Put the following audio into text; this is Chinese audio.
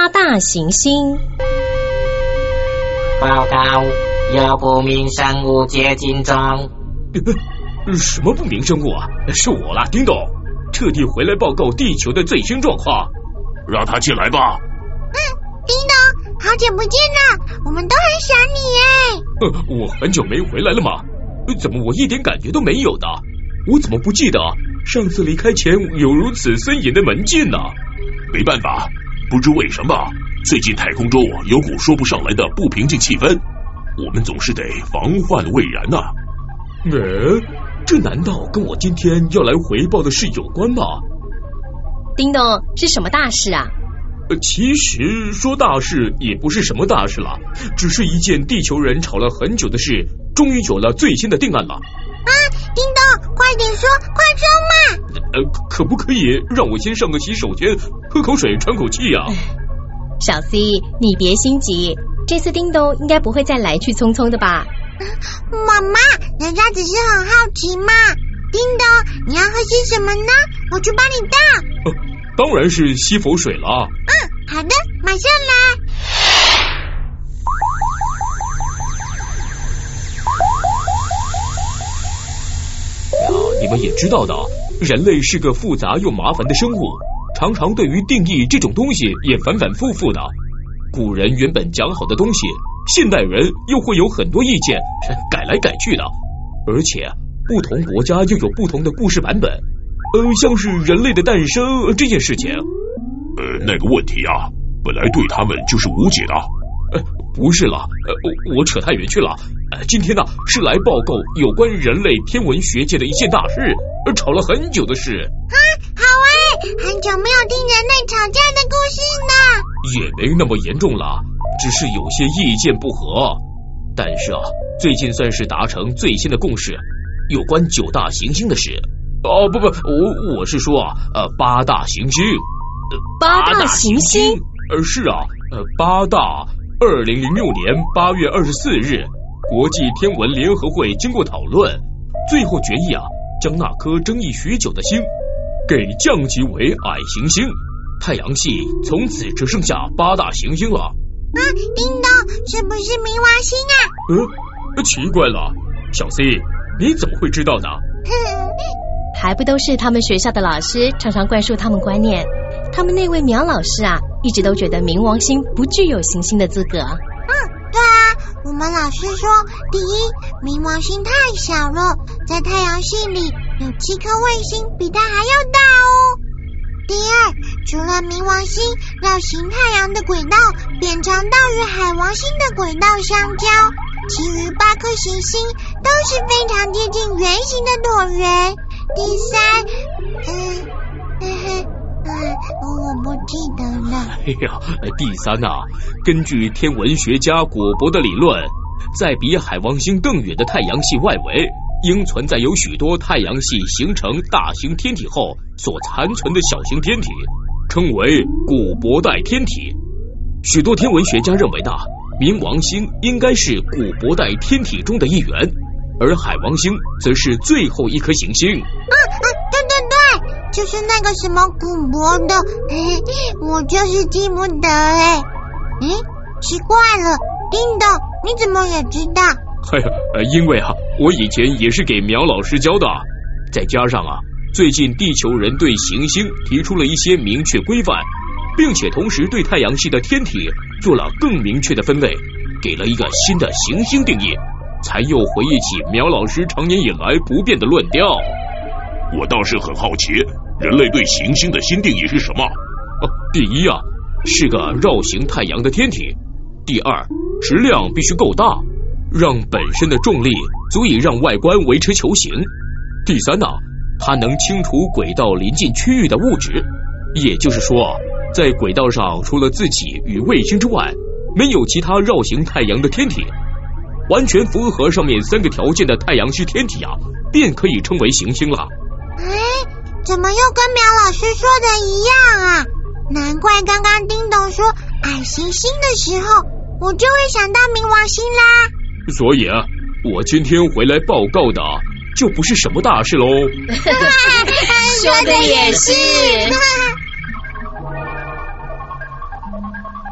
八大行星。 报告，有不明生物接近中。 什么不明生物啊？是我啦，叮咚，特地回来报告地球的最新状况。 让他进来吧。 叮咚，好久不见了，我们都很想你耶。 我很久没回来了嘛，怎么我一点感觉都没有呢？我怎么不记得上次离开前有如此森严的门禁呢？ 没办法，不知为什么最近太空中有股说不上来的不平静气氛，我们总是得防患未然啊。 这难道跟我今天要来回报的事有关吗？ 叮咚，是什么大事啊？ 其实说大事也不是什么大事了，只是一件地球人吵了很久的事，终于有了最新的定案了。 叮咚，快点说，快说嘛！ 可不可以让我先上个洗手间，喝口水，喘口气啊？ 小 C， 你别心急，这次叮咚应该不会再来去匆匆的吧？ 妈妈，人家只是很好奇嘛。叮咚，你要喝些什么呢？我去帮你倒。 当然是西佛水了。 好的，马上来。 你们也知道的，人类是个复杂又麻烦的生物，常常对于定义这种东西也反反复复的。古人原本讲好的东西，现代人又会有很多意见，改来改去的。而且不同国家又有不同的故事版本。像是人类的诞生这件事情， 那个问题啊，本来对他们就是无解的。 不是了，我扯太远去了。今天呢，是来报告有关人类天文学界的一件大事，吵了很久的事。 好很久没有听人类吵架的故事呢。 也没那么严重了，只是有些意见不合。但是最近算是达成最新的共识，有关9大行星的事。不，我是说8大行星。 8大行星？ 是啊，8大。2006年8月24日，国际天文联合会经过讨论，最后决议将那颗争议许久的星给降级为矮行星，太阳系从此只剩下8大行星了。 叮咚，是不是冥王星啊？ 奇怪了，小 C， 你怎么会知道呢？ 还不都是他们学校的老师常常灌输他们观念。他们那位苗老师一直都觉得冥王星不具有行星的资格。 对我们老师说，第一，冥王星太小了，在太阳系里有7颗卫星比它还要大哦。第二，除了冥王星绕行太阳的轨道扁长到与海王星的轨道相交，其余8颗行星都是非常接近圆形的椭圆。第三，我不记得了。 第三根据天文学家果伯的理论，在比海王星更远的太阳系外围，应存在有许多太阳系形成大型天体后所残存的小型天体，称为古伯带天体。许多天文学家认为冥王星应该是古伯带天体中的一员，而海王星则是最后一颗行星。 对，就是那个什么古伯的，我就是记不得。奇怪了，叮咚，你怎么也知道？ 因为我以前也是给苗老师教的，再加上最近地球人对行星提出了一些明确规范，并且同时对太阳系的天体做了更明确的分类，给了一个新的行星定义，才又回忆起苗老师长年以来不变的论调。 我倒是很好奇，人类对行星的新定义是什么？ 第一是个绕行太阳的天体。第二，质量必须够大，让本身的重力足以让外观维持球形。第三它能清除轨道临近区域的物质，也就是说，在轨道上除了自己与卫星之外，没有其他绕行太阳的天体。完全符合上面3个条件的太阳系天体便可以称为行星了。 怎么又跟苗老师说的一样难怪刚刚叮咚说矮行星的时候，我就会想到冥王星啦。 所以我今天回来报告的就不是什么大事喽。 说的也是。